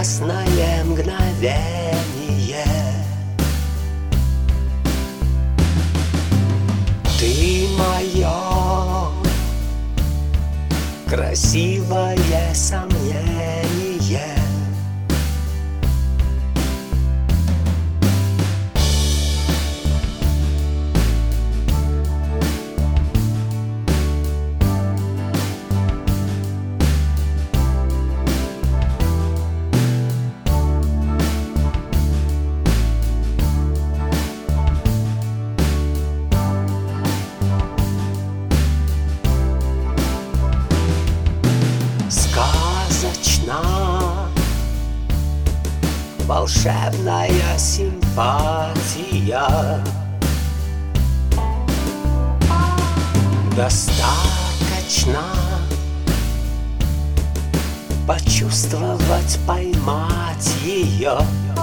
прекрасное мгновение. Ты мое красивое сомнение. Сказочна волшебная симпатия. Достаточно почувствовать, поймать ее.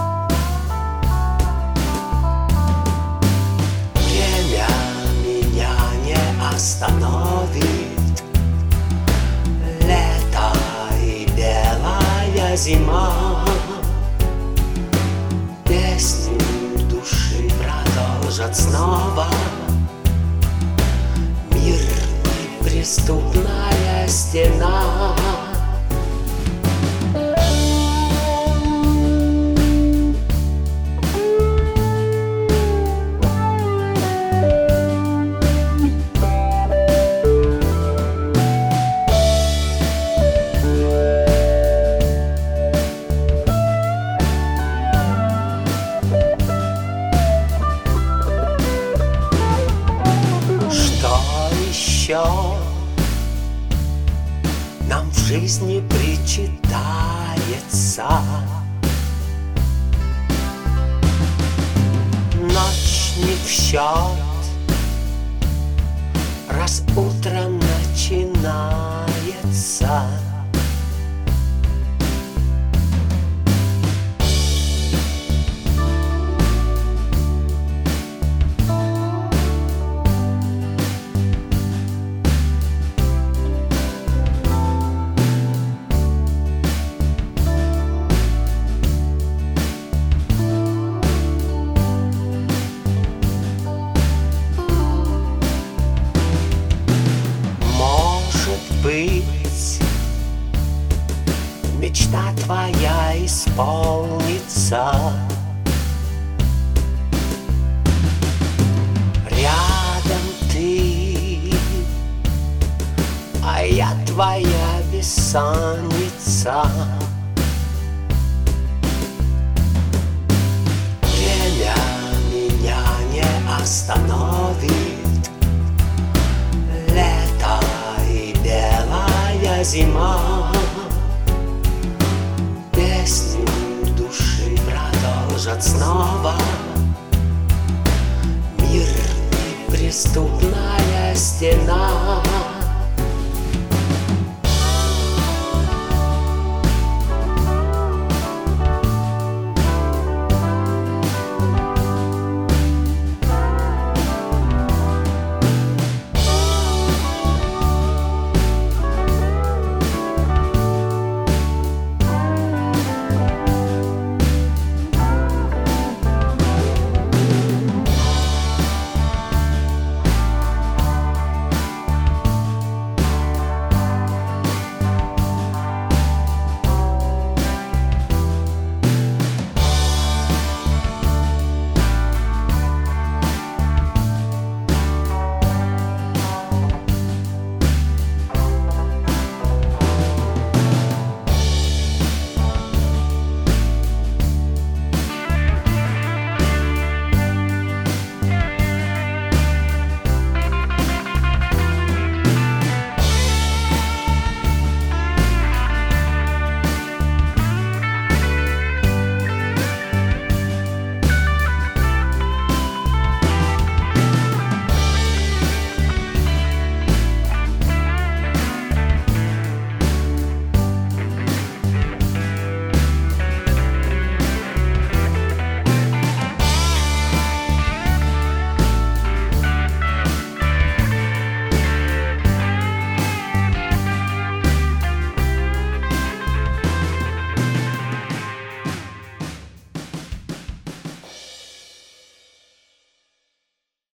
Время меня не остановит. Лето и белая зима песню души продолжат снова. Мир — неприступная стена. Нам в жизни причитается. Ночь не в счет, раз утро начинается. Быть, мечта твоя исполнится. Рядом ты, а я твоя бессонница. Время меня не остановит. Зима песню души продолжат снова.